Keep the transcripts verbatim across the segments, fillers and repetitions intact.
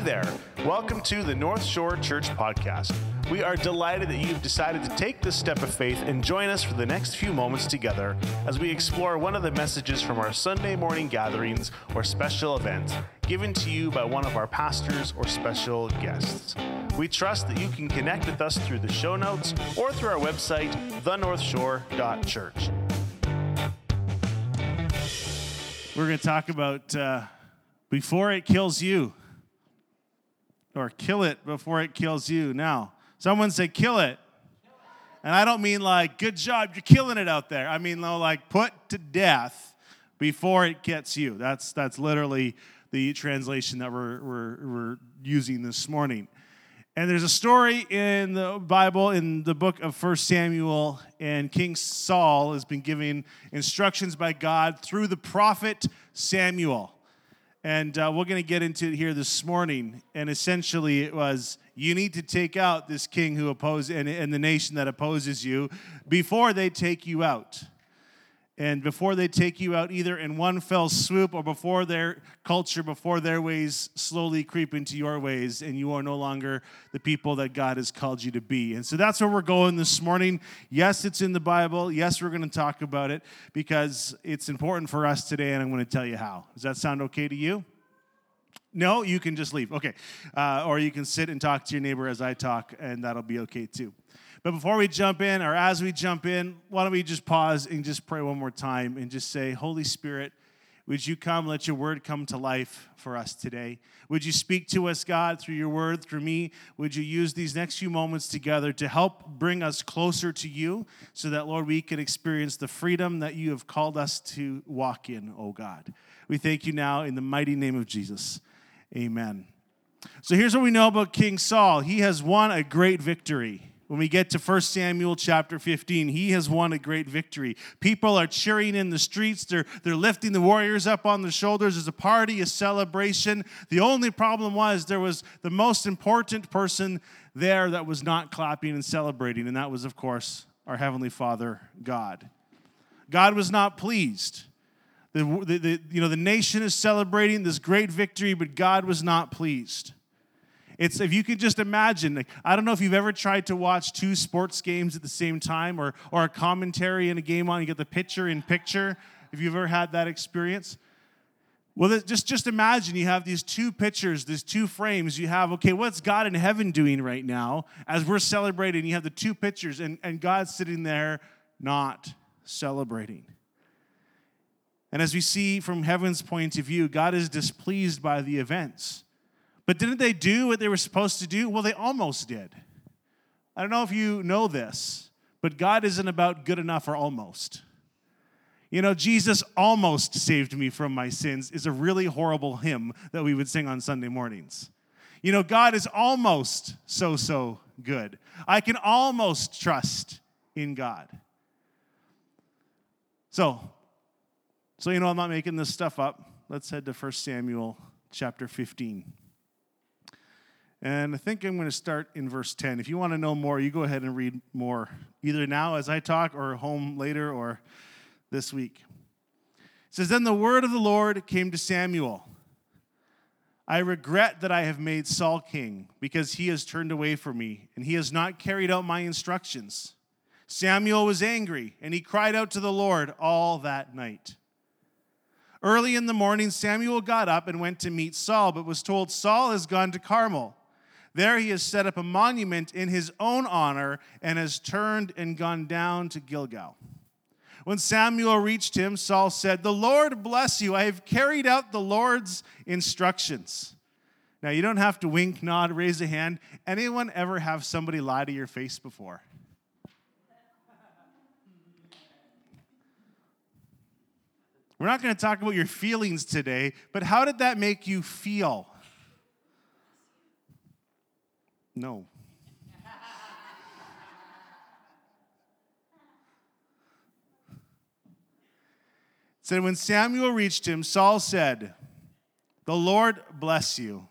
there. Welcome to the North Shore Church Podcast. We are delighted that you've decided to take this step of faith and join us for the next few moments together as we explore one of the messages from our Sunday morning gatherings or special events given to you by one of our pastors or special guests. We trust that you can connect with us through the show notes or through our website, the north shore dot church. We're going to talk about uh, before it kills you, or kill it before it kills you. Now, someone say kill it. And I don't mean like, good job, you're killing it out there. I mean, though, like put to death before it gets you. That's that's literally the translation that we're, we're, we're using this morning. And there's a story in the Bible, in the book of First Samuel, and King Saul has been giving instructions by God through the prophet Samuel. And uh, we're going to get into it here this morning. And essentially it was, you need to take out this king who opposes, and, and the nation that opposes you before they take you out. And before they take you out either in one fell swoop or before their culture, before their ways slowly creep into your ways and you are no longer the people that God has called you to be. And so that's where we're going this morning. Yes, it's in the Bible. Yes, we're going to talk about it because it's important for us today, and I'm going to tell you how. Does that sound okay to you? No, you can just leave. Okay. Uh, or you can sit and talk to your neighbor as I talk, and that'll be okay too. But before we jump in, or as we jump in, why don't we just pause and just pray one more time and just say, Holy Spirit, would you come, let your word come to life for us today? Would you speak to us, God, through your word, through me? Would you use these next few moments together to help bring us closer to you so that, Lord, we can experience the freedom that you have called us to walk in, oh God. We thank you now in the mighty name of Jesus. Amen. So here's what we know about King Saul. He has won a great victory. When we get to First Samuel chapter fifteen, he has won a great victory. People are cheering in the streets. They're, they're lifting the warriors up on their shoulders. There's a party, a celebration. The only problem was there was the most important person there that was not clapping and celebrating, and that was, of course, our Heavenly Father, God. God was not pleased. The, the, the, you know, the nation is celebrating this great victory, but God was not pleased. It's, if you could just imagine, like, I don't know if you've ever tried to watch two sports games at the same time, or or a commentary in a game on, you get the picture in picture. If you've ever had that experience. Well, just, just imagine you have these two pictures, these two frames. You have, okay, what's God in heaven doing right now as we're celebrating? You have the two pictures, and, and God's sitting there not celebrating. And as we see from heaven's point of view, God is displeased by the events. But didn't they do what they were supposed to do? Well, they almost did. I don't know if you know this, but God isn't about good enough or almost. You know, Jesus almost saved me from my sins is a really horrible hymn that we would sing on Sunday mornings. You know, God is almost so, so good. I can almost trust in God. So, so you know, I'm not making this stuff up. Let's head to First Samuel chapter fifteen. And I think I'm going to start in verse ten. If you want to know more, you go ahead and read more, either now as I talk or home later or this week. It says, Then the word of the Lord came to Samuel. I regret that I have made Saul king, because he has turned away from me, and he has not carried out my instructions. Samuel was angry, and he cried out to the Lord all that night. Early in the morning, Samuel got up and went to meet Saul, but was told, Saul has gone to Carmel. There he has set up a monument in his own honor and has turned and gone down to Gilgal. When Samuel reached him, Saul said, The Lord bless you. I have carried out the Lord's instructions. Now, you don't have to wink, nod, raise a hand. Anyone ever have somebody lie to your face before? We're not going to talk about your feelings today, but how did that make you feel? No. It said, when Samuel reached him, Saul said, The Lord bless you.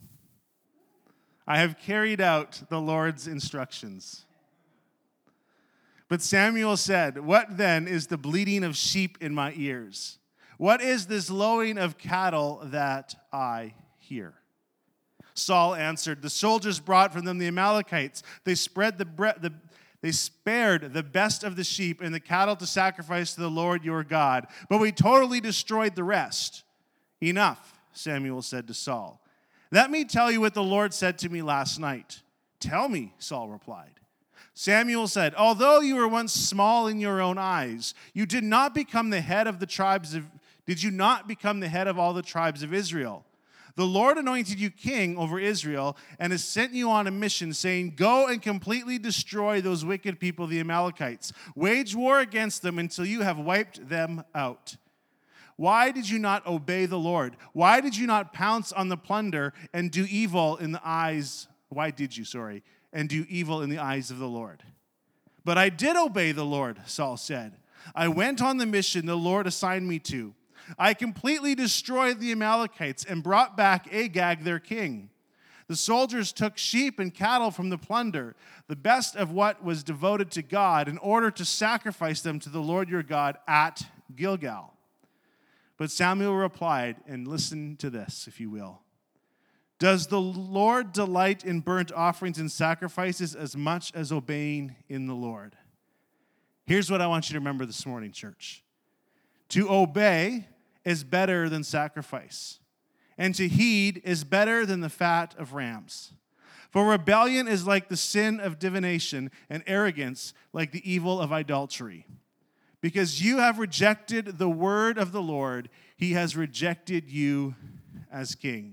I have carried out the Lord's instructions. But Samuel said, What then is the bleating of sheep in my ears? What is this lowing of cattle that I hear? Saul answered. The soldiers brought from them the Amalekites. They spread the, bre- the They spared the best of the sheep and the cattle to sacrifice to the Lord your God, but we totally destroyed the rest. Enough, Samuel said to Saul. Let me tell you what the Lord said to me last night. Tell me, Saul replied. Samuel said, although you were once small in your own eyes, you did not become the head of the tribes of, did you not become the head of all the tribes of Israel? The Lord anointed you king over Israel and has sent you on a mission saying, go and completely destroy those wicked people, the Amalekites. Wage war against them until you have wiped them out. Why did you not obey the Lord? Why did you not pounce on the plunder and do evil in the eyes, why did you, sorry, and do evil in the eyes of the Lord? But I did obey the Lord, Saul said. I went on the mission the Lord assigned me to. I completely destroyed the Amalekites and brought back Agag, their king. The soldiers took sheep and cattle from the plunder, the best of what was devoted to God, in order to sacrifice them to the Lord your God at Gilgal. But Samuel replied, and listen to this, if you will. Does the Lord delight in burnt offerings and sacrifices as much as obeying in the Lord? Here's what I want you to remember this morning, church. To obey is better than sacrifice, and to heed is better than the fat of rams. For rebellion is like the sin of divination, and arrogance like the evil of idolatry. Because you have rejected the word of the Lord, he has rejected you as king.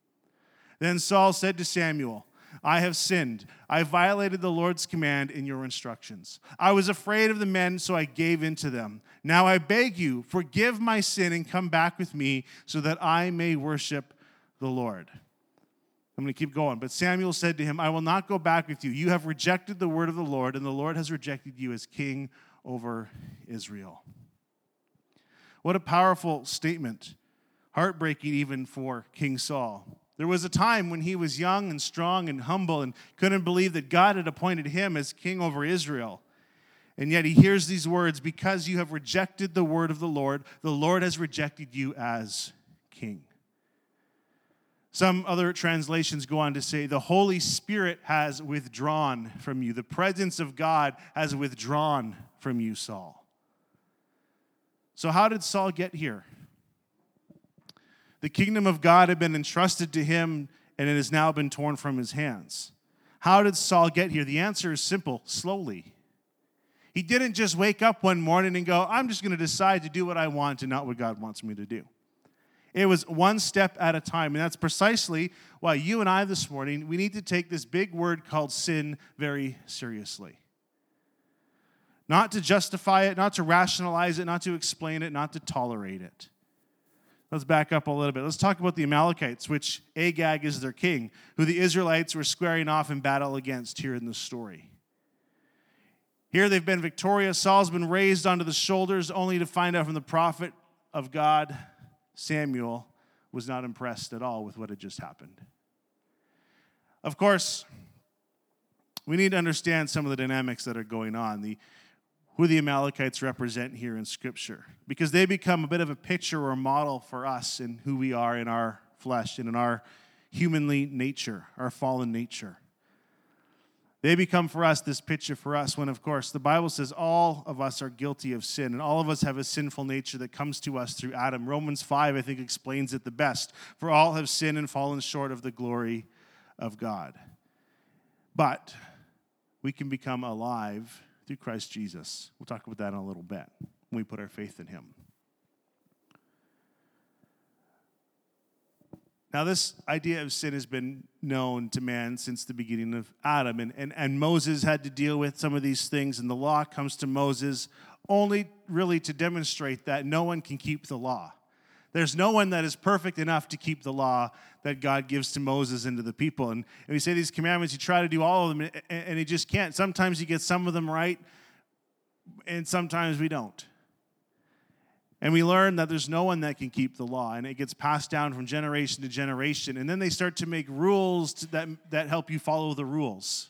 Then Saul said to Samuel, I have sinned. I violated the Lord's command in your instructions. I was afraid of the men, so I gave in to them. Now I beg you, forgive my sin and come back with me so that I may worship the Lord. I'm going to keep going. But Samuel said to him, I will not go back with you. You have rejected the word of the Lord, and the Lord has rejected you as king over Israel. What a powerful statement. Heartbreaking even for King Saul. There was a time when he was young and strong and humble and couldn't believe that God had appointed him as king over Israel. And yet he hears these words, because you have rejected the word of the Lord, the Lord has rejected you as king. Some other translations go on to say, the Holy Spirit has withdrawn from you. The presence of God has withdrawn from you, Saul. So how did Saul get here? The kingdom of God had been entrusted to him, and it has now been torn from his hands. How did Saul get here? The answer is simple, slowly. He didn't just wake up one morning and go, I'm just going to decide to do what I want and not what God wants me to do. It was one step at a time, and that's precisely why you and I this morning, we need to take this big word called sin very seriously. Not to justify it, not to rationalize it, not to explain it, not to tolerate it. Let's back up a little bit. Let's talk about the Amalekites, which Agag is their king, who the Israelites were squaring off in battle against here in the story. Here they've been victorious. Saul's been raised onto the shoulders, only to find out from the prophet of God, Samuel, was not impressed at all with what had just happened. Of course, we need to understand some of the dynamics that are going on. The who the Amalekites represent here in Scripture, because they become a bit of a picture or a model for us in who we are in our flesh and in our humanly nature, our fallen nature. They become for us this picture for us when, of course, the Bible says all of us are guilty of sin, and all of us have a sinful nature that comes to us through Adam. Romans five, I think, explains it the best. For all have sinned and fallen short of the glory of God. But we can become alive through Christ Jesus. We'll talk about that in a little bit when we put our faith in him. Now, this idea of sin has been known to man since the beginning of Adam, and, and, and Moses had to deal with some of these things, and the law comes to Moses only really to demonstrate that no one can keep the law. There's no one that is perfect enough to keep the law that God gives to Moses and to the people. And, and we say these commandments, you try to do all of them, and, and you just can't. Sometimes you get some of them right, and sometimes we don't. And we learn that there's no one that can keep the law, and it gets passed down from generation to generation. And then they start to make rules to, that, that help you follow the rules.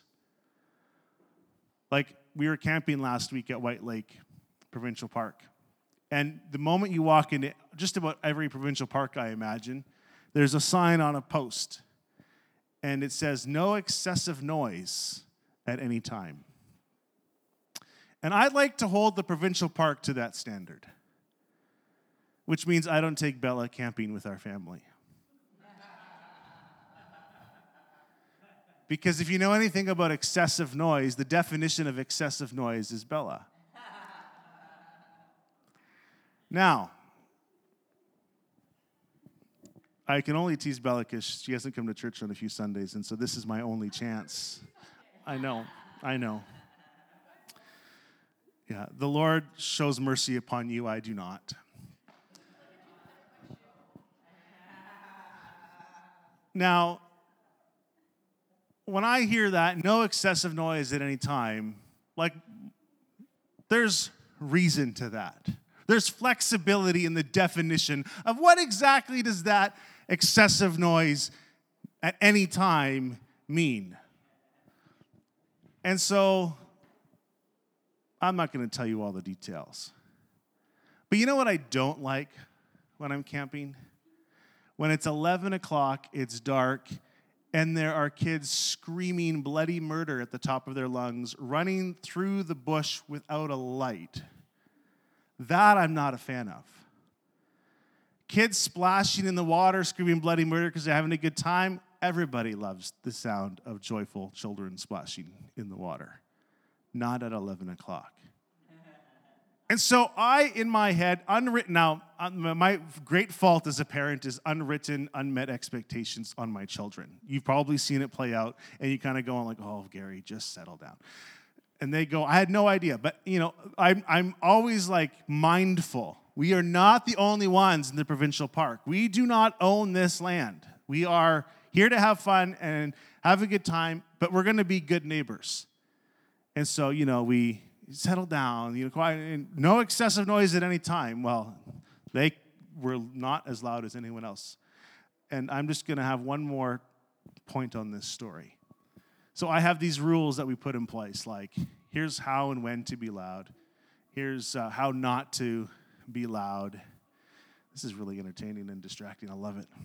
Like we were camping last week at White Lake Provincial Park. And the moment you walk into just about every provincial park, I imagine, there's a sign on a post. and it says, no excessive noise at any time. And I'd like to hold the provincial park to that standard, which means I don't take Bella camping with our family. Because if you know anything about excessive noise, the definition of excessive noise is Bella. Now, I can only tease Bella because she hasn't come to church on a few Sundays, and so this is my only chance. I know, I know. Yeah, the Lord shows mercy upon you, I do not. Now, when I hear that, no excessive noise at any time, like, there's reason to that. There's flexibility in the definition of what exactly does that excessive noise at any time mean. And so, I'm not going to tell you all the details. But you know what I don't like when I'm camping? When it's eleven o'clock, it's dark, and there are kids screaming bloody murder at the top of their lungs, running through the bush without a light. That I'm not a fan of. Kids splashing in the water, screaming bloody murder because they're having a good time. Everybody loves the sound of joyful children splashing in the water. Not at eleven o'clock. And so I, in my head, unwritten, now, my great fault as a parent is unwritten, unmet expectations on my children. You've probably seen it play out, and you kind of go on like, oh, Gary, just settle down. And they go, I had no idea. But, you know, I'm, I'm always, like, mindful. We are not the only ones in the provincial park. We do not own this land. We are here to have fun and have a good time, but we're going to be good neighbors. And so, you know, we settle down, you know, quiet, and no excessive noise at any time. Well, they were not as loud as anyone else. And I'm just going to have one more point on this story. So I have these rules that we put in place, like here's how and when to be loud. Here's uh, how not to be loud. This is really entertaining and distracting. I love it.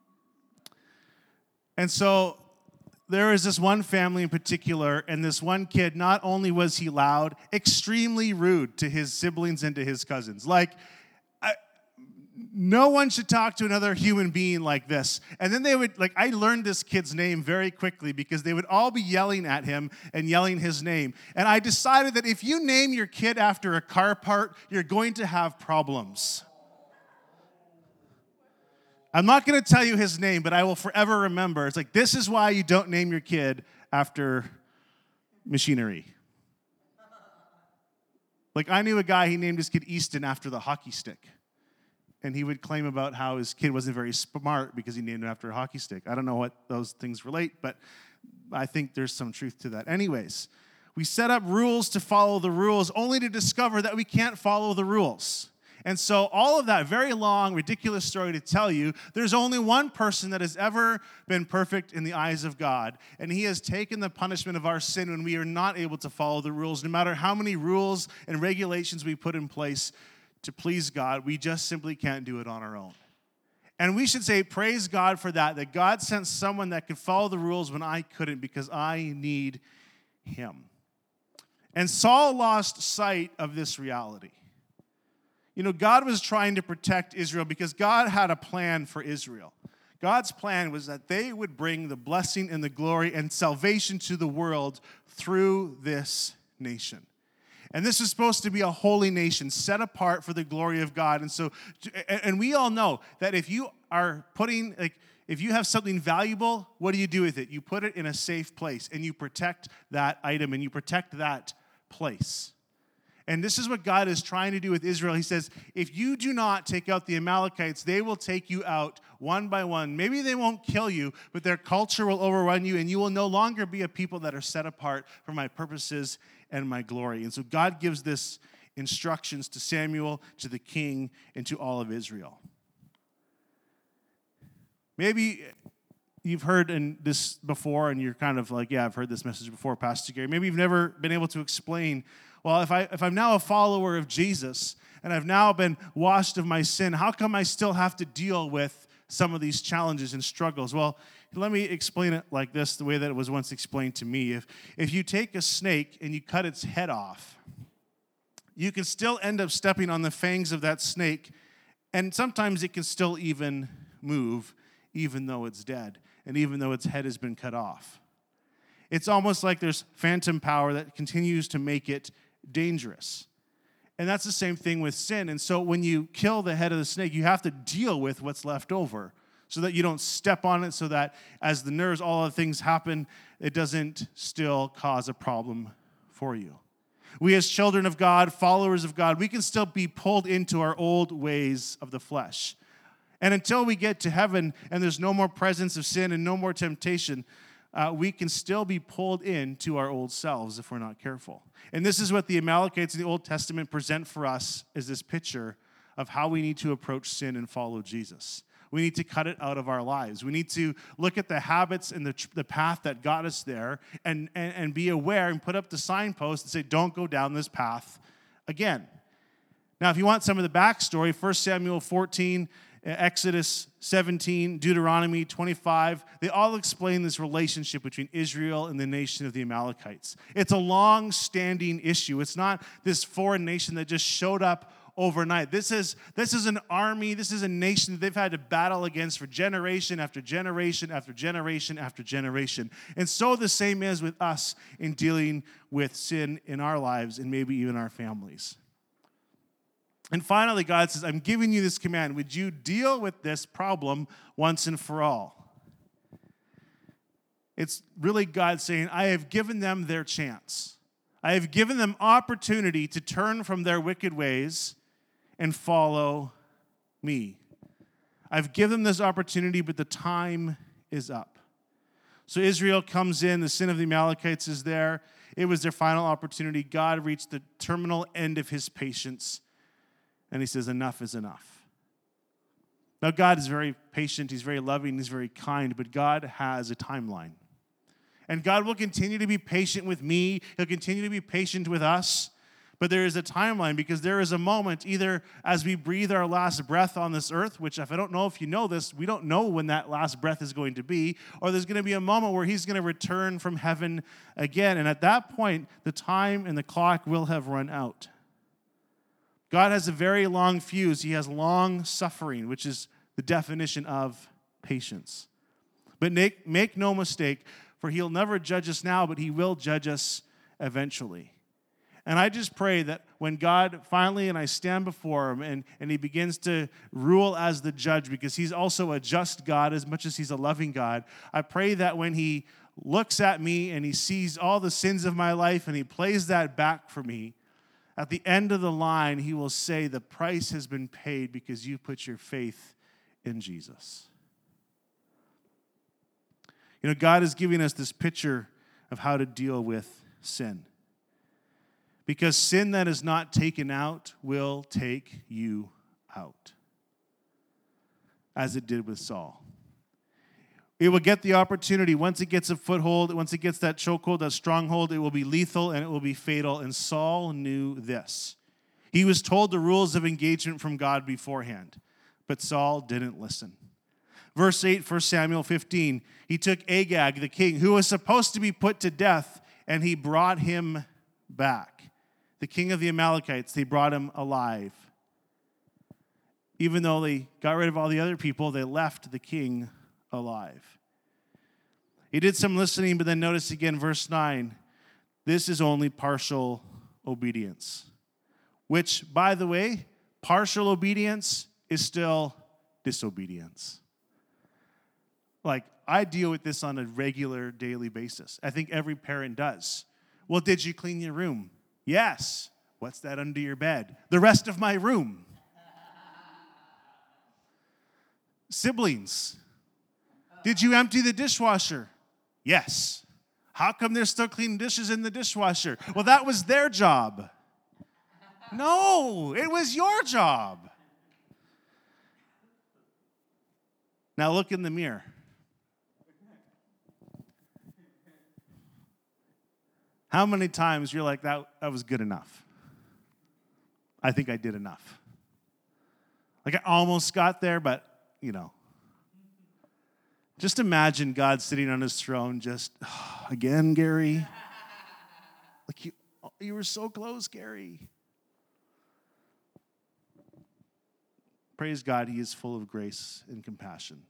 And so there is this one family in particular, and this one kid, not only was he loud, extremely rude to his siblings and to his cousins. Like, I, no one should talk to another human being like this. And then they would, like, I learned this kid's name very quickly because they would all be yelling at him and yelling his name. And I decided that if you name your kid after a car part, you're going to have problems. I'm not going to tell you his name, but I will forever remember. It's like, this is why you don't name your kid after machinery. Like, I knew a guy, he named his kid Easton after the hockey stick. And he would claim about how his kid wasn't very smart because he named him after a hockey stick. I don't know what those things relate, but I think there's some truth to that. Anyways, we set up rules to follow the rules, only to discover that we can't follow the rules. And so all of that very long, ridiculous story to tell you, there's only one person that has ever been perfect in the eyes of God, and he has taken the punishment of our sin when we are not able to follow the rules. No matter how many rules and regulations we put in place to please God, we just simply can't do it on our own. And we should say, praise God for that, that God sent someone that could follow the rules when I couldn't because I need him. And Saul lost sight of this reality. You know, God was trying to protect Israel because God had a plan for Israel. God's plan was that they would bring the blessing and the glory and salvation to the world through this nation. And this is supposed to be a holy nation set apart for the glory of God. And so, and we all know that if you are putting, like, if you have something valuable, what do you do with it? You put it in a safe place and you protect that item and you protect that place. And this is what God is trying to do with Israel. He says, if you do not take out the Amalekites, they will take you out one by one. Maybe they won't kill you, but their culture will overrun you, and you will no longer be a people that are set apart for my purposes and my glory. And so God gives this instructions to Samuel, to the king, and to all of Israel. Maybe you've heard in this before, and you're kind of like, yeah, I've heard this message before, Pastor Gary. Maybe you've never been able to explain, well, if, I, if I'm now a follower of Jesus, and I've now been washed of my sin, how come I still have to deal with some of these challenges and struggles? Well, let me explain it like this, the way that it was once explained to me. If, if you take a snake and you cut its head off, you can still end up stepping on the fangs of that snake, and sometimes it can still even move, even though it's dead, and even though its head has been cut off. It's almost like there's phantom power that continues to make it dangerous. And that's the same thing with sin. And so when you kill the head of the snake, you have to deal with what's left over so that you don't step on it, so that as the nerves, all other things happen, it doesn't still cause a problem for you. We as children of God, followers of God, we can still be pulled into our old ways of the flesh. And until we get to heaven and there's no more presence of sin and no more temptation, Uh, we can still be pulled into our old selves if we're not careful. And this is what the Amalekites in the Old Testament present for us, is this picture of how we need to approach sin and follow Jesus. We need to cut it out of our lives. We need to look at the habits and the, the path that got us there and, and, and be aware and put up the signpost and say, don't go down this path again. Now, if you want some of the backstory, First Samuel fourteen, Exodus seventeen, Deuteronomy twenty-five, they all explain this relationship between Israel and the nation of the Amalekites. It's a long-standing issue. It's not this foreign nation that just showed up overnight. This is, this is an army, this is a nation that they've had to battle against for generation after generation after generation after generation. And so the same is with us in dealing with sin in our lives and maybe even our families. And finally, God says, I'm giving you this command. Would you deal with this problem once and for all? It's really God saying, I have given them their chance. I have given them opportunity to turn from their wicked ways and follow me. I've given them this opportunity, but the time is up. So Israel comes in, the sin of the Amalekites is there. It was their final opportunity. God reached the terminal end of his patience. And he says, enough is enough. Now, God is very patient. He's very loving. He's very kind. But God has a timeline. And God will continue to be patient with me. He'll continue to be patient with us. But there is a timeline, because there is a moment, either as we breathe our last breath on this earth, which if I don't know if you know this, we don't know when that last breath is going to be, or there's going to be a moment where he's going to return from heaven again. And at that point, the time and the clock will have run out. God has a very long fuse. He has long suffering, which is the definition of patience. But make, make no mistake, for he'll never judge us now, but he will judge us eventually. And I just pray that when God finally, and I stand before him, and, and he begins to rule as the judge, because he's also a just God as much as he's a loving God, I pray that when he looks at me and he sees all the sins of my life and he plays that back for me, at the end of the line, he will say, the price has been paid because you put your faith in Jesus. You know, God is giving us this picture of how to deal with sin. Because sin that is not taken out will take you out, as it did with Saul. It will get the opportunity. Once it gets a foothold, once it gets that chokehold, that stronghold, it will be lethal and it will be fatal. And Saul knew this. He was told the rules of engagement from God beforehand, but Saul didn't listen. Verse eight, First Samuel fifteen, he took Agag, the king, who was supposed to be put to death, and he brought him back. The king of the Amalekites, they brought him alive. Even though they got rid of all the other people, they left the king alive. He did some listening, but then notice again, verse nine, this is only partial obedience. Which, by the way, partial obedience is still disobedience. Like, I deal with this on a regular, daily basis. I think every parent does. Well, did you clean your room? Yes. What's that under your bed? The rest of my room. Siblings. Did you empty the dishwasher? Yes. How come there's still clean dishes in the dishwasher? Well, that was their job. No, it was your job. Now look in the mirror. How many times you're like, that, that was good enough? I think I did enough. Like I almost got there, but, you know, Just imagine God sitting on his throne, just, oh, again, Gary? Like, you, you were so close, Gary. Praise God, he is full of grace and compassion.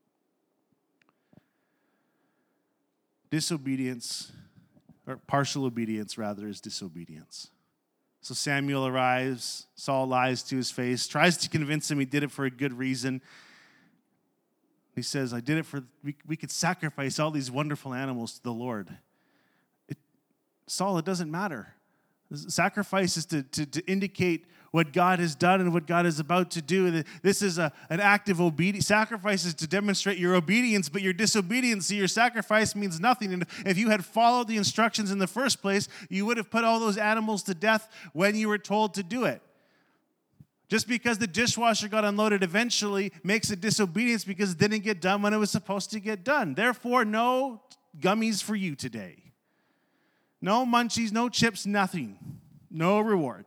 Disobedience, or partial obedience, rather, is disobedience. So Samuel arrives, Saul lies to his face, tries to convince him he did it for a good reason. He says, I did it for, we, we could sacrifice all these wonderful animals to the Lord. It, Saul, it doesn't matter. Sacrifice is to, to, to indicate what God has done and what God is about to do. This is a, an act of obedience. Sacrifice is to demonstrate your obedience, but your disobedience to your sacrifice means nothing. And if you had followed the instructions in the first place, you would have put all those animals to death when you were told to do it. Just because the dishwasher got unloaded eventually makes it disobedience because it didn't get done when it was supposed to get done. Therefore, no gummies for you today. No munchies, no chips, nothing. No reward.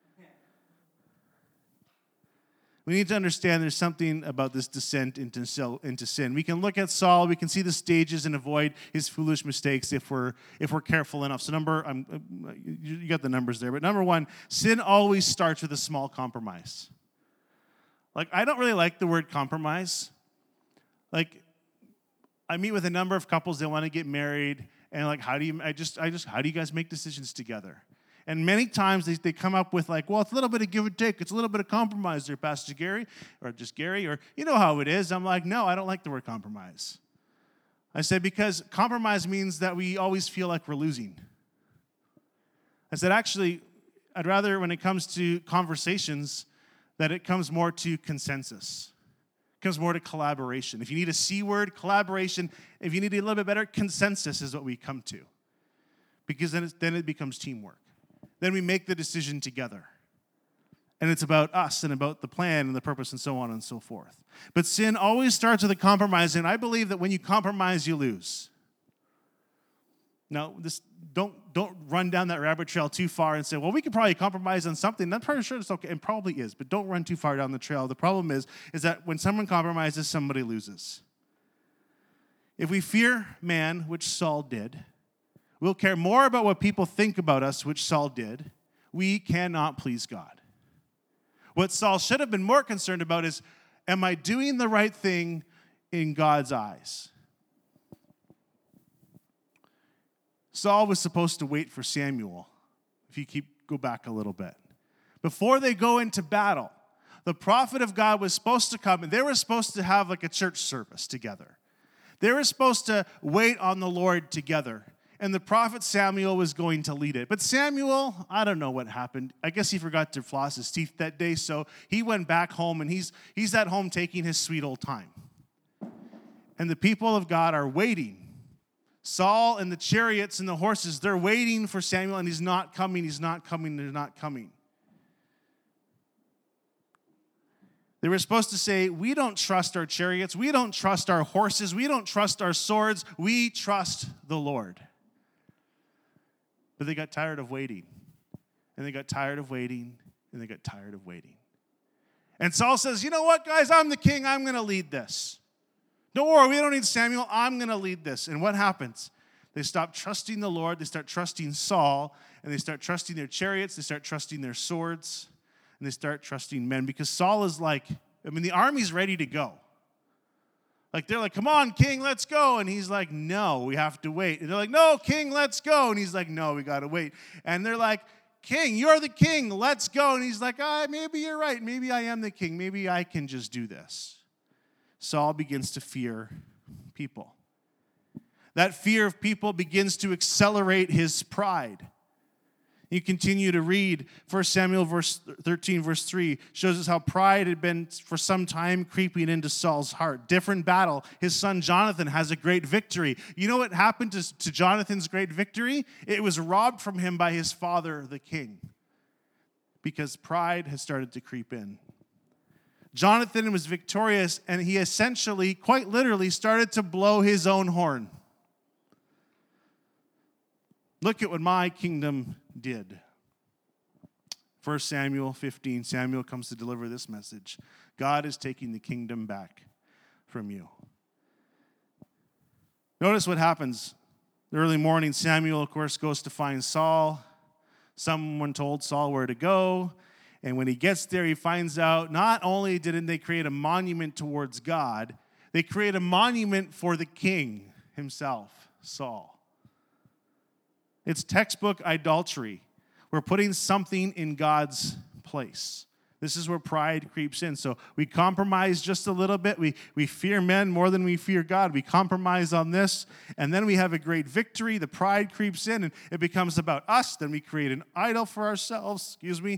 We need to understand there's something about this descent into sin. We can look at Saul, we can see the stages and avoid his foolish mistakes if we're if we're careful enough. So number, I'm, you got the numbers there, but number one, sin always starts with a small compromise. Like, I don't really like the word compromise. Like, I meet with a number of couples that want to get married, and like, how do you, I just, I just, how do you guys make decisions together? And many times they, they come up with like, well, it's a little bit of give and take. It's a little bit of compromise there, Pastor Gary, or just Gary, or you know how it is. I'm like, no, I don't like the word compromise. I said, because compromise means that we always feel like we're losing. I said, actually, I'd rather when it comes to conversations that it comes more to consensus. It comes more to collaboration. If you need a C word, collaboration. If you need a little bit better, consensus is what we come to. Because then, it's, then it becomes teamwork. Then we make the decision together. And it's about us and about the plan and the purpose and so on and so forth. But sin always starts with a compromise, and I believe that when you compromise, you lose. Now, this, don't, don't run down that rabbit trail too far and say, well, we could probably compromise on something. I'm pretty sure it's okay, and probably is, but don't run too far down the trail. The problem is, is that when someone compromises, somebody loses. If we fear man, which Saul did, we'll care more about what people think about us, which Saul did. We cannot please God. What Saul should have been more concerned about is, am I doing the right thing in God's eyes? Saul was supposed to wait for Samuel, if you keep go back a little bit. Before they go into battle, the prophet of God was supposed to come, and they were supposed to have like a church service together. They were supposed to wait on the Lord together. And the prophet Samuel was going to lead it. But Samuel, I don't know what happened. I guess he forgot to floss his teeth that day, so he went back home, and he's, he's at home taking his sweet old time. And the people of God are waiting. Saul and the chariots and the horses, they're waiting for Samuel, and he's not coming, he's not coming, he's not coming. They were supposed to say, we don't trust our chariots, we don't trust our horses, we don't trust our swords, we trust the Lord. But they got tired of waiting. And they got tired of waiting. And they got tired of waiting. And Saul says, you know what, guys? I'm the king. I'm going to lead this. Don't worry. We don't need Samuel. I'm going to lead this. And what happens? They stop trusting the Lord. They start trusting Saul. And they start trusting their chariots. They start trusting their swords. And they start trusting men. Because Saul is like, I mean, the army's ready to go. Like, they're like, come on, king, let's go. And he's like, no, we have to wait. And they're like, no, king, let's go. And he's like, no, we got to wait. And they're like, king, you're the king, let's go. And he's like, ah, maybe you're right. Maybe I am the king. Maybe I can just do this. Saul begins to fear people. That fear of people begins to accelerate his pride. You continue to read First Samuel verse thirteen, verse three, shows us how pride had been for some time creeping into Saul's heart. Different battle. His son Jonathan has a great victory. You know what happened to, to Jonathan's great victory? It was robbed from him by his father, the king, because pride has started to creep in. Jonathan was victorious, and he essentially, quite literally, started to blow his own horn. Look at what my kingdom did. First Samuel fifteen, Samuel comes to deliver this message. God is taking the kingdom back from you. Notice what happens. The early morning, Samuel, of course, goes to find Saul. Someone told Saul where to go. And when he gets there, he finds out not only didn't they create a monument towards God, they create a monument for the king himself, Saul. It's textbook idolatry. We're putting something in God's place. This is where pride creeps in. So we compromise just a little bit. We, we fear men more than we fear God. We compromise on this, and then we have a great victory. The pride creeps in, and it becomes about us. Then we create an idol for ourselves, excuse me.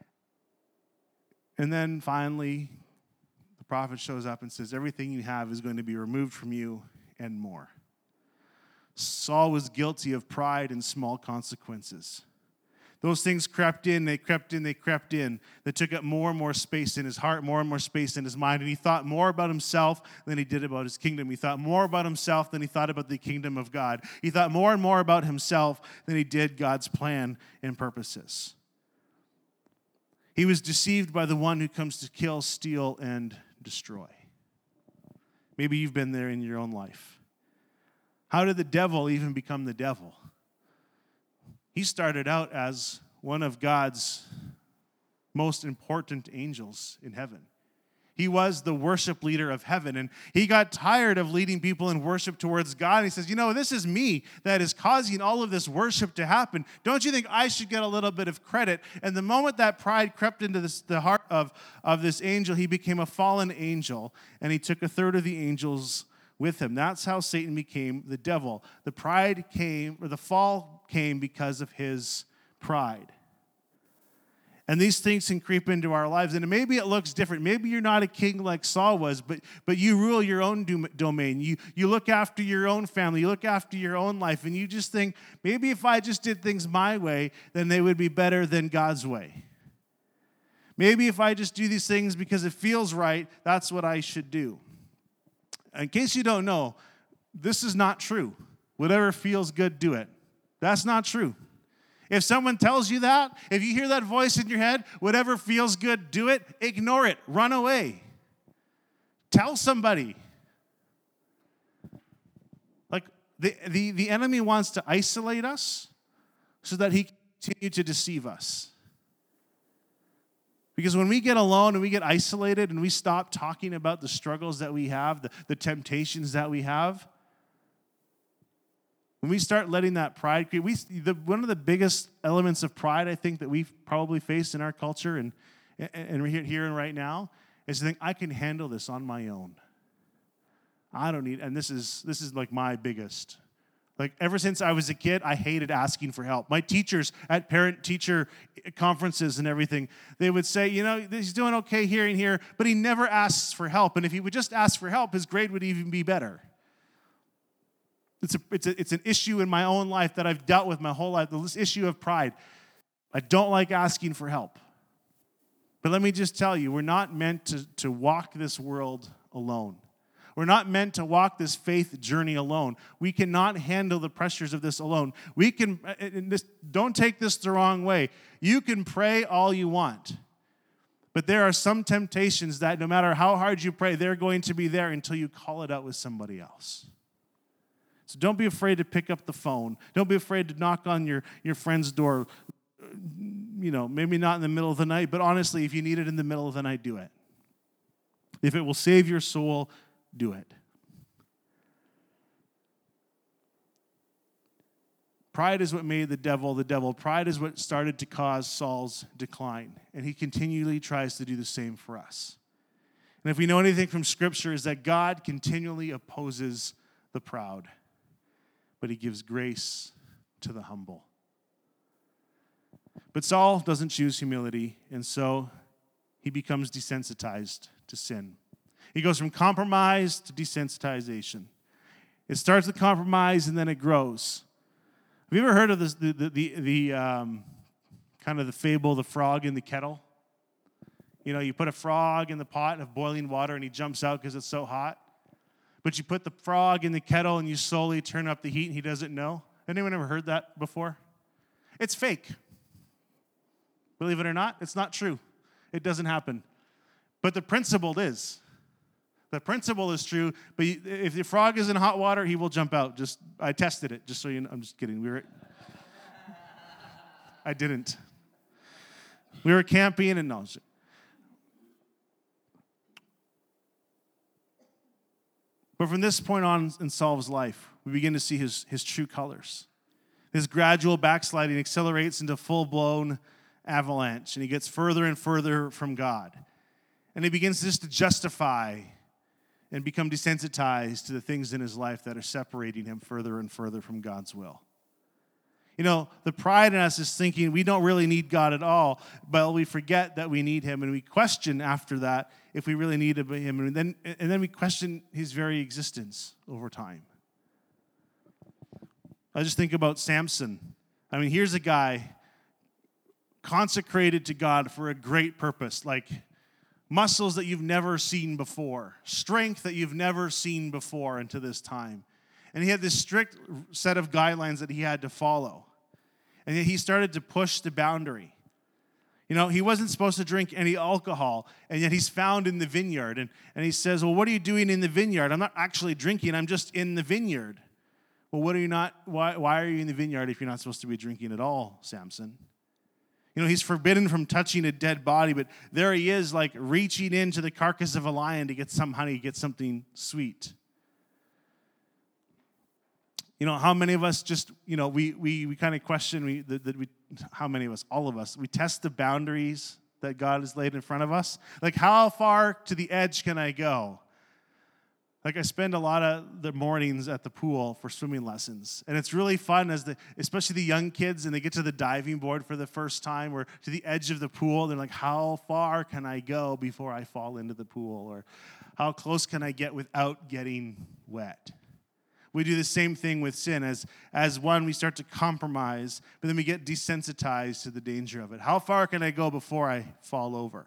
And then finally, the prophet shows up and says, everything you have is going to be removed from you and more. Saul was guilty of pride and small consequences. Those things crept in, they crept in, they crept in. They took up more and more space in his heart, more and more space in his mind. And he thought more about himself than he did about his kingdom. He thought more about himself than he thought about the kingdom of God. He thought more and more about himself than he did God's plan and purposes. He was deceived by the one who comes to kill, steal, and destroy. Maybe you've been there in your own life. How did the devil even become the devil? He started out as one of God's most important angels in heaven. He was the worship leader of heaven, and he got tired of leading people in worship towards God. And he says, you know, this is me that is causing all of this worship to happen. Don't you think I should get a little bit of credit? And the moment that pride crept into this, the heart of, of this angel, he became a fallen angel, and he took a third of the angels with him. That's how Satan became the devil. The pride came, or the fall came because of his pride. And these things can creep into our lives. And maybe it looks different. Maybe you're not a king like Saul was, but, but you rule your own domain. You, you look after your own family. You look after your own life. And you just think, maybe if I just did things my way, then they would be better than God's way. Maybe if I just do these things because it feels right, that's what I should do. In case you don't know, this is not true. Whatever feels good, do it. That's not true. If someone tells you that, if you hear that voice in your head, whatever feels good, do it, ignore it, run away. Tell somebody. Like, the, the, the enemy wants to isolate us so that he can continue to deceive us. Because when we get alone and we get isolated and we stop talking about the struggles that we have, the, the temptations that we have, when we start letting that pride creep, we, the, one of the biggest elements of pride I think that we've probably faced in our culture and, and, and we're here and right now is to think, I can handle this on my own. I don't need, and this is this is like my biggest. Like ever since I was a kid, I hated asking for help. My teachers at parent-teacher conferences and everything, they would say, you know, he's doing okay here and here, but he never asks for help. And if he would just ask for help, his grade would even be better. It's a, it's a, it's an issue in my own life that I've dealt with my whole life, this issue of pride. I don't like asking for help. But let me just tell you, we're not meant to, to walk this world alone. We're not meant to walk this faith journey alone. We cannot handle the pressures of this alone. We can, and this, don't take this the wrong way. You can pray all you want. But there are some temptations that no matter how hard you pray, they're going to be there until you call it out with somebody else. So don't be afraid to pick up the phone. Don't be afraid to knock on your, your friend's door. You know, maybe not in the middle of the night, but honestly, if you need it in the middle of the night, do it. If it will save your soul, do it. Pride is what made the devil the devil. Pride is what started to cause Saul's decline. And he continually tries to do the same for us. And if we know anything from Scripture, is that God continually opposes the proud, but he gives grace to the humble. But Saul doesn't choose humility, and so he becomes desensitized to sin. He goes from compromise to desensitization. It starts with compromise, and then it grows. Have you ever heard of this, the, the, the, the um, kind of the fable, the frog in the kettle? You know, you put a frog in the pot of boiling water, and he jumps out because it's so hot. But you put the frog in the kettle and you slowly turn up the heat and he doesn't know. Anyone ever heard that before? It's fake. Believe it or not, it's not true. It doesn't happen. But the principle is, The principle is true, but you, if the frog is in hot water, he will jump out. Just I tested it, just so you know. I'm just kidding. We were, I didn't. We were camping and no. But from this point on in Saul's life, we begin to see his, his true colors. His gradual backsliding accelerates into full-blown avalanche, and he gets further and further from God. And he begins just to justify and become desensitized to the things in his life that are separating him further and further from God's will. You know, the pride in us is thinking we don't really need God at all, but we forget that we need him, and we question after that if we really need him, and then, and then we question his very existence over time. I just think about Samson. I mean, here's a guy consecrated to God for a great purpose, like muscles that you've never seen before, strength that you've never seen before until this time. And he had this strict set of guidelines that he had to follow. And yet he started to push the boundary. You know, he wasn't supposed to drink any alcohol, and yet he's found in the vineyard. And, and he says, well, what are you doing in the vineyard? I'm not actually drinking, I'm just in the vineyard. Well, what are you not, why, why are you in the vineyard if you're not supposed to be drinking at all, Samson? You know, he's forbidden from touching a dead body, but there he is, like reaching into the carcass of a lion to get some honey, get something sweet. You know, how many of us just, you know, we we we kind of question, we, that we, how many of us, all of us, we test the boundaries that God has laid in front of us. Like, how far to the edge can I go? Like, I spend a lot of the mornings at the pool for swimming lessons. And it's really fun, as the, especially the young kids, and they get to the diving board for the first time or to the edge of the pool. They're like, how far can I go before I fall into the pool? Or how close can I get without getting wet? We do the same thing with sin. As, as one, we start to compromise, but then we get desensitized to the danger of it. How far can I go before I fall over?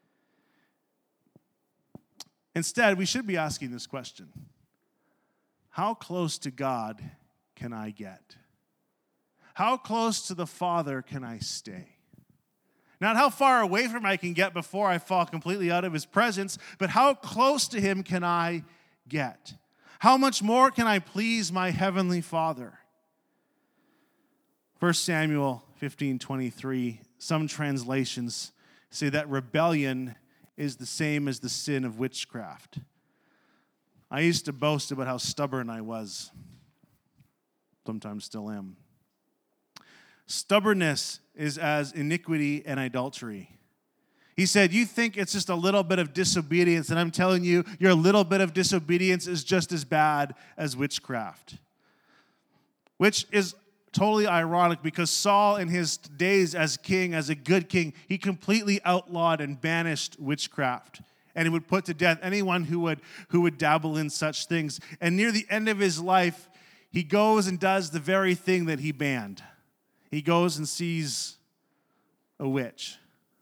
Instead, we should be asking this question: how close to God can I get? How close to the Father can I stay? Not how far away from Him I can get before I fall completely out of His presence, but how close to Him can I get? How much more can I please my Heavenly Father? First Samuel fifteen twenty-three, some translations say that rebellion is the same as the sin of witchcraft. I used to boast about how stubborn I was. Sometimes still am. Stubbornness is as iniquity and idolatry. He said, you think it's just a little bit of disobedience, and I'm telling you, your little bit of disobedience is just as bad as witchcraft. Which is totally ironic, because Saul, in his days as king, as a good king, he completely outlawed and banished witchcraft. And he would put to death anyone who would, who would dabble in such things. And near the end of his life, he goes and does the very thing that he banned. He goes and sees a witch.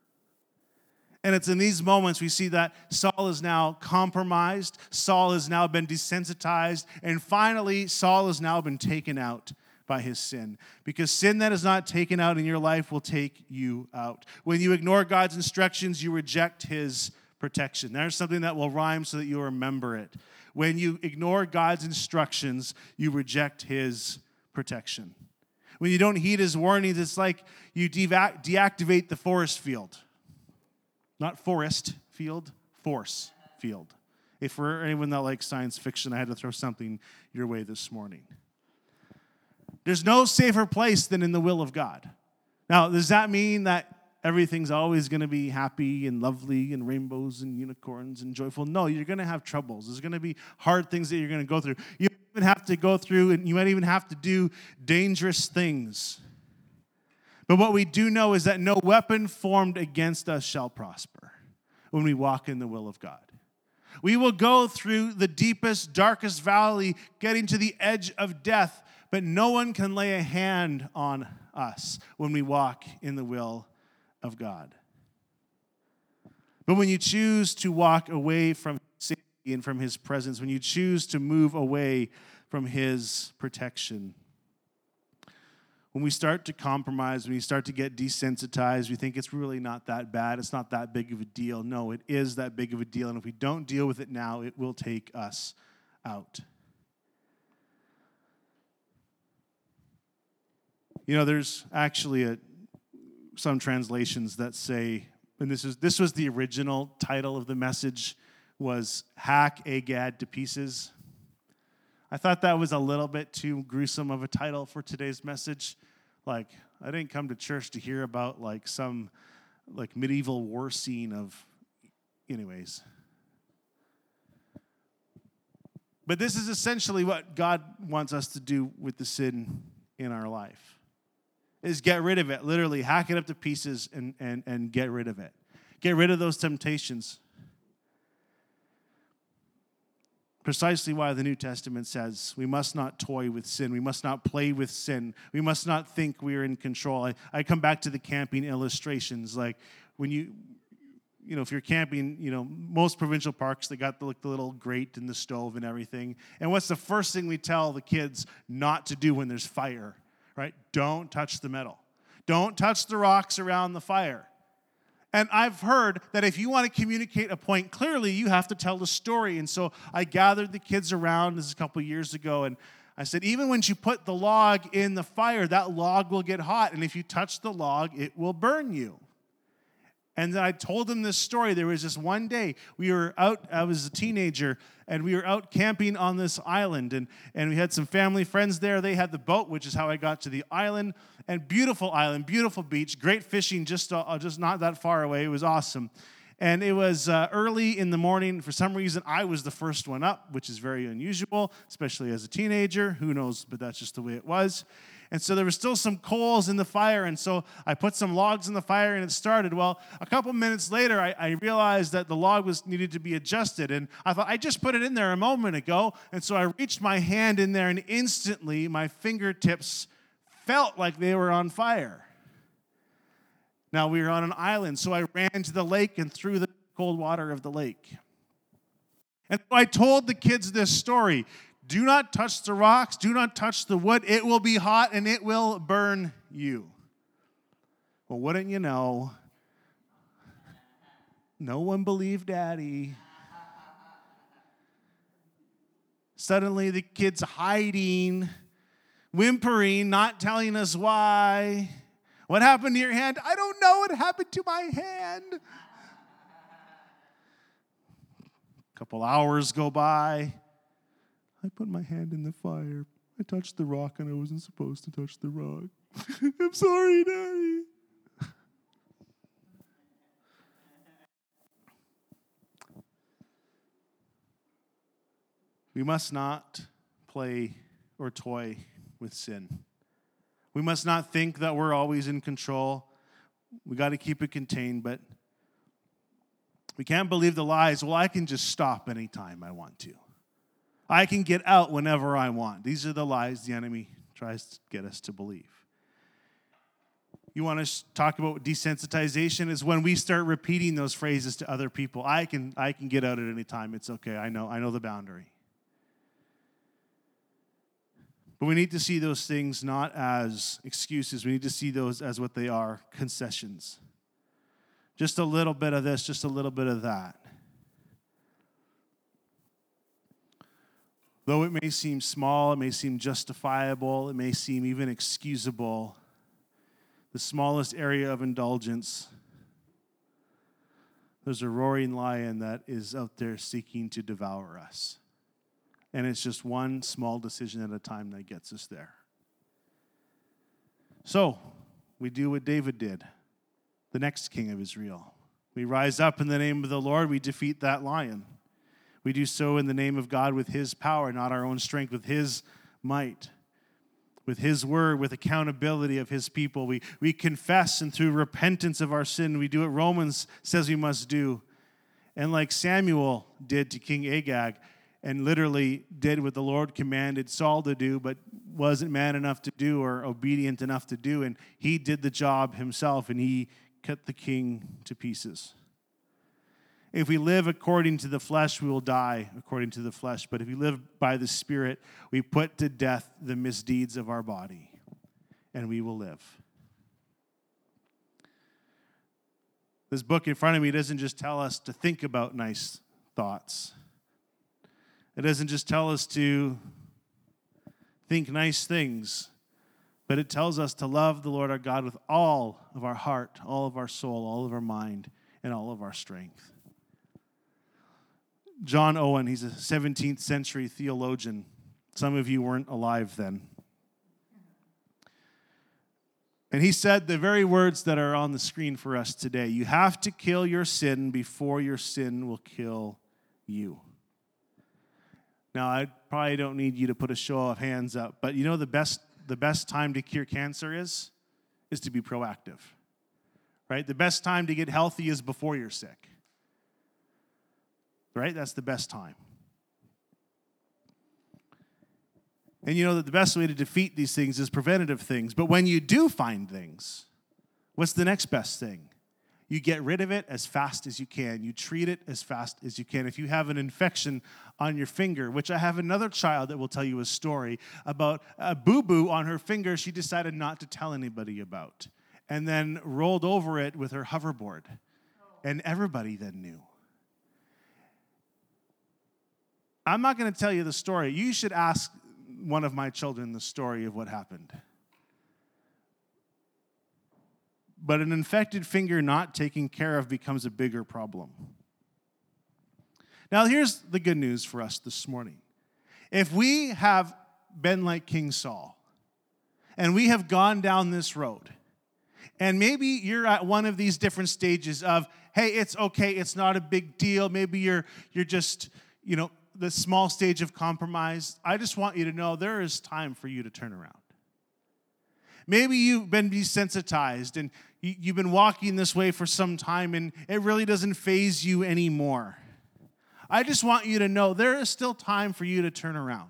And it's in these moments we see that Saul is now compromised, Saul has now been desensitized, and finally Saul has now been taken out by his sin. Because sin that is not taken out in your life will take you out. When you ignore God's instructions, you reject His protection. There's something that will rhyme so that you remember it. When you ignore God's instructions, you reject His protection. When you don't heed His warnings, it's like you deva- deactivate the forest field. Not forest field, force field. If for anyone that likes science fiction, I had to throw something your way this morning. There's no safer place than in the will of God. Now, does that mean that everything's always going to be happy and lovely and rainbows and unicorns and joyful? No, you're going to have troubles. There's going to be hard things that you're going to go through. You might even have to go through, and you might even have to do dangerous things. But what we do know is that no weapon formed against us shall prosper when we walk in the will of God. We will go through the deepest, darkest valley, getting to the edge of death, but no one can lay a hand on us when we walk in the will of God. But when you choose to walk away from safety and from His presence, when you choose to move away from His protection, when we start to compromise, when we start to get desensitized, we think it's really not that bad. It's not that big of a deal. No, it is that big of a deal. And if we don't deal with it now, it will take us out. You know, there's actually a, some translations that say, and this is this was the original title of the message, was Hack Agag to Pieces. I thought that was a little bit too gruesome of a title for today's message. Like, I didn't come to church to hear about like some like medieval war scene of, anyways. But this is essentially what God wants us to do with the sin in our life, is get rid of it. Literally, hack it up to pieces and, and, and get rid of it. Get rid of those temptations. Precisely why the New Testament says we must not toy with sin. We must not play with sin. We must not think we are in control. I, I come back to the camping illustrations. Like when you, you know, if you're camping, you know, most provincial parks, they got the, like, the little grate and the stove and everything. And what's the first thing we tell the kids not to do when there's fire, right? Don't touch the metal. Don't touch the rocks around the fire. And I've heard that if you want to communicate a point clearly, you have to tell the story. And so I gathered the kids around, this is a couple of years ago, and I said, even when you put the log in the fire, that log will get hot. And if you touch the log, it will burn you. And then I told them this story. There was this one day, we were out, I was a teenager, and we were out camping on this island. And, and we had some family friends there. They had the boat, which is how I got to the island. And beautiful island, beautiful beach, great fishing just, uh, just not that far away. It was awesome. And it was uh, early in the morning. For some reason, I was the first one up, which is very unusual, especially as a teenager. Who knows, but that's just the way it was. And so there were still some coals in the fire, and so I put some logs in the fire, and it started. Well, a couple minutes later, I, I realized that the log was needed to be adjusted, and I thought, I just put it in there a moment ago, and so I reached my hand in there, and instantly my fingertips felt like they were on fire. Now, we were on an island, so I ran to the lake and threw the cold water of the lake. And so I told the kids this story. Do not touch the rocks. Do not touch the wood. It will be hot and it will burn you. Well, wouldn't you know? No one believed Daddy. Suddenly the kid's hiding, whimpering, not telling us why. What happened to your hand? I don't know what happened to my hand. A couple hours go by. I put my hand in the fire. I touched the rock and I wasn't supposed to touch the rock. I'm sorry, Daddy. We must not play or toy with sin. We must not think that we're always in control. We got to keep it contained, but we can't believe the lies. Well, I can just stop anytime I want to. I can get out whenever I want. These are the lies the enemy tries to get us to believe. You want to talk about desensitization is when we start repeating those phrases to other people. I can I can get out at any time. It's okay. I know I know the boundary. But we need to see those things not as excuses. We need to see those as what they are, concessions. Just a little bit of this, just a little bit of that. Though it may seem small, it may seem justifiable, it may seem even excusable, the smallest area of indulgence, there's a roaring lion that is out there seeking to devour us. And it's just one small decision at a time that gets us there. So, we do what David did, the next king of Israel. We rise up in the name of the Lord, we defeat that lion. We do so in the name of God with his power, not our own strength, with his might, with his word, with accountability of his people. We, we confess, and through repentance of our sin, we do what Romans says we must do. And like Samuel did to King Agag, and literally did what the Lord commanded Saul to do, but wasn't man enough to do or obedient enough to do, and he did the job himself, and he cut the king to pieces. If we live according to the flesh, we will die according to the flesh. But if we live by the Spirit, we put to death the misdeeds of our body. and we will live. This book in front of me doesn't just tell us to think about nice thoughts. It doesn't just tell us to think nice things, but it tells us to love the Lord our God with all of our heart, all of our soul, all of our mind, and all of our strength. John Owen, he's a seventeenth century theologian. Some of you weren't alive then. And he said the very words that are on the screen for us today. You have to kill your sin before your sin will kill you. Now, I probably don't need you to put a show of hands up, but you know the best the best time to cure cancer is? Is to be proactive, right? The best time to get healthy is before you're sick, right? That's the best time. And you know that the best way to defeat these things is preventative things. But when you do find things, what's the next best thing? You get rid of it as fast as you can. You treat it as fast as you can. If you have an infection on your finger, which I have another child that will tell you a story about a boo-boo on her finger she decided not to tell anybody about, and then rolled over it with her hoverboard. And everybody then knew. I'm not going to tell you the story. You should ask one of my children the story of what happened. But an infected finger not taken care of becomes a bigger problem. Now, here's the good news for us this morning. If we have been like King Saul, and we have gone down this road, and maybe you're at one of these different stages of, hey, it's okay, it's not a big deal. Maybe you're you're just, you know, the small stage of compromise. I just want you to know there is time for you to turn around. Maybe you've been desensitized and you've been walking this way for some time and it really doesn't faze you anymore. I just want you to know there is still time for you to turn around.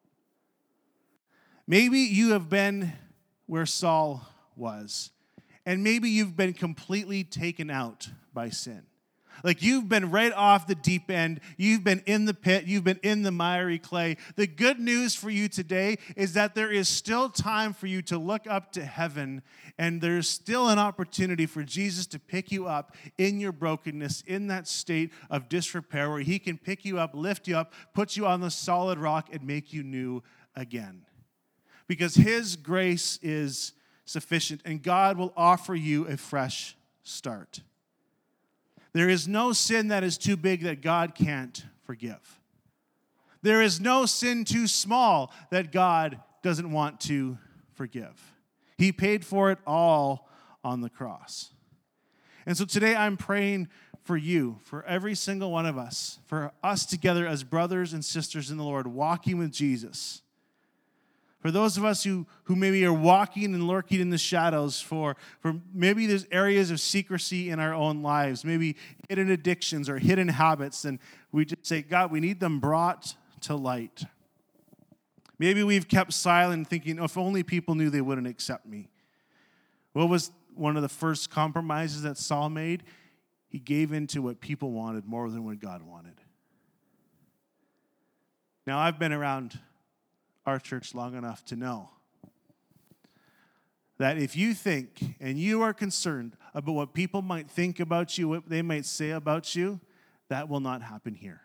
Maybe you have been where Saul was, and maybe you've been completely taken out by sin. Like you've been right off the deep end. You've been in the pit. You've been in the miry clay. The good news for you today is that there is still time for you to look up to heaven, and there's still an opportunity for Jesus to pick you up in your brokenness, in that state of disrepair, where he can pick you up, lift you up, put you on the solid rock, and make you new again. Because his grace is sufficient, and God will offer you a fresh start. There is no sin that is too big that God can't forgive. There is no sin too small that God doesn't want to forgive. He paid for it all on the cross. And so today I'm praying for you, for every single one of us, for us together as brothers and sisters in the Lord, walking with Jesus. For those of us who, who maybe are walking and lurking in the shadows, for, for maybe there's areas of secrecy in our own lives, maybe hidden addictions or hidden habits, and we just say, God, we need them brought to light. Maybe we've kept silent thinking, oh, if only people knew, they wouldn't accept me. What was one of the first compromises that Saul made? He gave in to what people wanted more than what God wanted. Now, I've been around our church long enough to know that if you think and you are concerned about what people might think about you, what they might say about you, that will not happen here.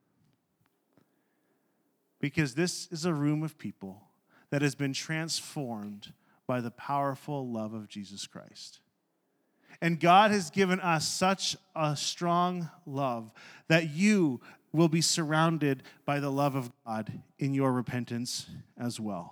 Because this is a room of people that has been transformed by the powerful love of Jesus Christ. And God has given us such a strong love that you will be surrounded by the love of God in your repentance as well.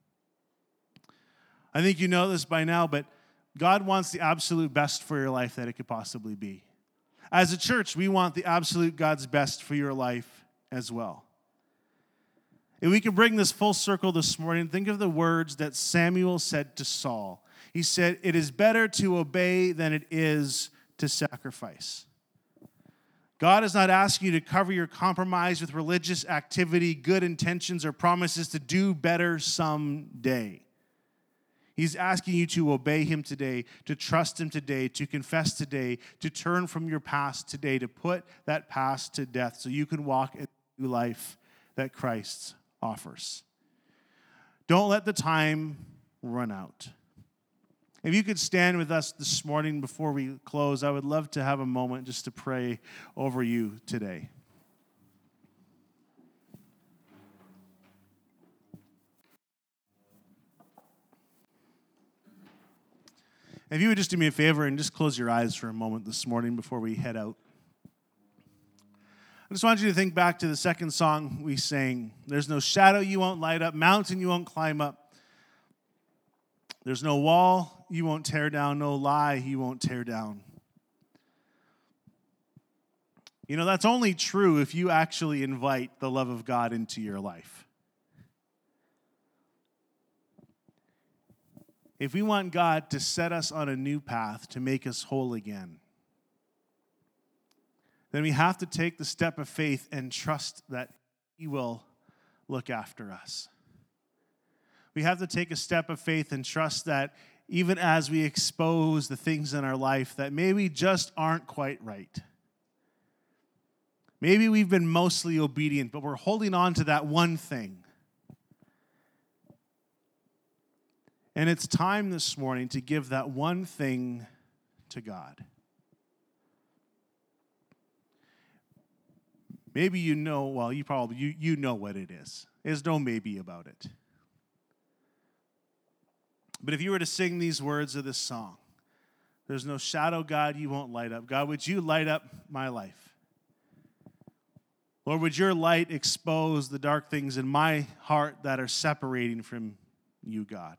I think you know this by now, but God wants the absolute best for your life that it could possibly be. As a church, we want the absolute God's best for your life as well. And we can bring this full circle this morning. Think of the words that Samuel said to Saul. He said, "It is better to obey than it is to sacrifice." God is not asking you to cover your compromise with religious activity, good intentions, or promises to do better someday. He's asking you to obey him today, to trust him today, to confess today, to turn from your past today, to put that past to death so you can walk in the new life that Christ offers. Don't let the time run out. If you could stand with us this morning before we close, I would love to have a moment just to pray over you today. If you would just do me a favor and just close your eyes for a moment this morning before we head out. I just want you to think back to the second song we sang. There's no shadow you won't light up, mountain you won't climb up. There's no wall you won't tear down, no lie you won't tear down. You know, that's only true if you actually invite the love of God into your life. If we want God to set us on a new path to make us whole again, then we have to take the step of faith and trust that He will look after us. We have to take a step of faith and trust that even as we expose the things in our life that maybe just aren't quite right. Maybe we've been mostly obedient, but we're holding on to that one thing. And it's time this morning to give that one thing to God. Maybe you know, well, you probably, you, you know what it is. There's no maybe about it. But if you were to sing these words of this song, there's no shadow, God, you won't light up. God, would you light up my life? Lord, would your light expose the dark things in my heart that are separating from you, God?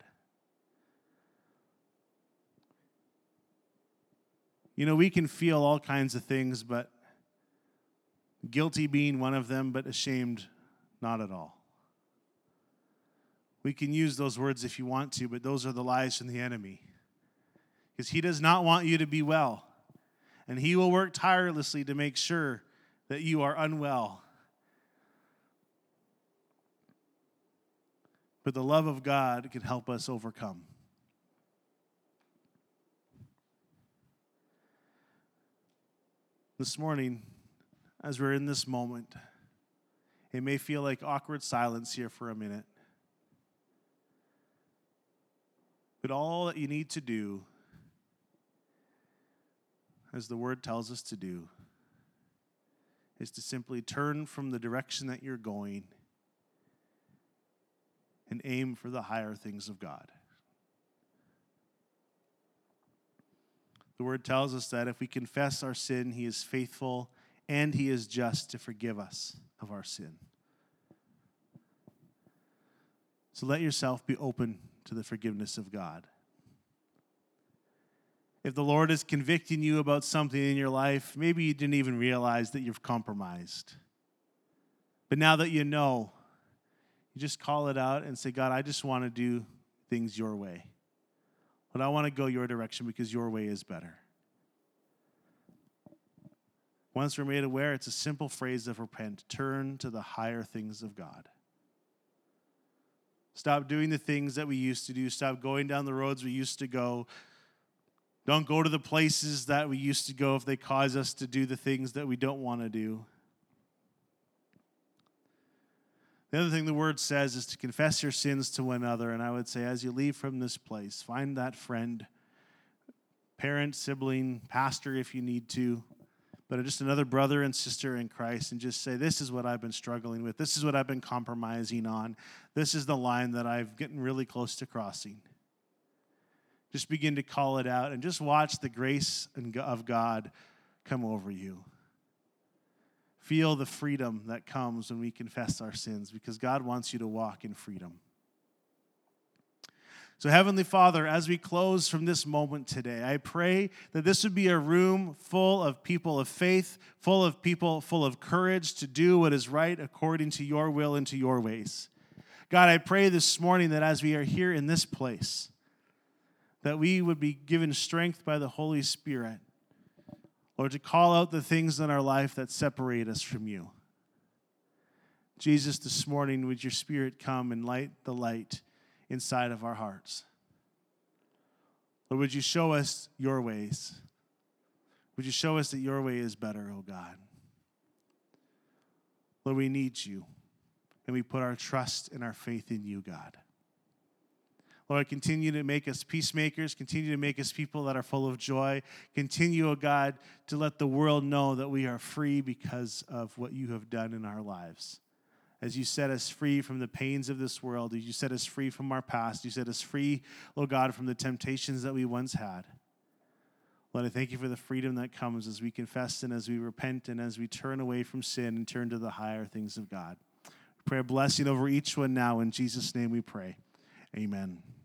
You know, we can feel all kinds of things, but guilty being one of them, but ashamed not at all. We can use those words if you want to, but those are the lies from the enemy. Because he does not want you to be well. And he will work tirelessly to make sure that you are unwell. But the love of God can help us overcome. This morning, as we're in this moment, it may feel like awkward silence here for a minute. But all that you need to do, as the word tells us to do, is to simply turn from the direction that you're going and aim for the higher things of God. The word tells us that if we confess our sin, He is faithful and He is just to forgive us of our sin. So let yourself be open to the forgiveness of God. If the Lord is convicting you about something in your life, maybe you didn't even realize that you've compromised. But now that you know, you just call it out and say, God, I just want to do things your way. But I want to go your direction because your way is better. Once we're made aware, it's a simple phrase of repent. Turn to the higher things of God. Stop doing the things that we used to do. Stop going down the roads we used to go. Don't go to the places that we used to go if they cause us to do the things that we don't want to do. The other thing the word says is to confess your sins to one another. And I would say as you leave from this place, find that friend, parent, sibling, pastor if you need to, but just another brother and sister in Christ, and just say, this is what I've been struggling with. This is what I've been compromising on. This is the line that I've gotten really close to crossing. Just begin to call it out and just watch the grace of God come over you. Feel the freedom that comes when we confess our sins, because God wants you to walk in freedom. So, Heavenly Father, as we close from this moment today, I pray that this would be a room full of people of faith, full of people full of courage to do what is right according to your will and to your ways. God, I pray this morning that as we are here in this place, that we would be given strength by the Holy Spirit, Lord, to call out the things in our life that separate us from you. Jesus, this morning, would your Spirit come and light the light inside of our hearts? Lord, would you show us your ways? Would you show us that your way is better, oh God? Lord, we need you, and we put our trust and our faith in you, God. Lord, continue to make us peacemakers. Continue to make us people that are full of joy. Continue, oh God, to let the world know that we are free because of what you have done in our lives. As you set us free from the pains of this world, as you set us free from our past, you set us free, oh God, from the temptations that we once had. Lord, I thank you for the freedom that comes as we confess and as we repent and as we turn away from sin and turn to the higher things of God. We pray a blessing over each one now. In Jesus' name we pray. Amen.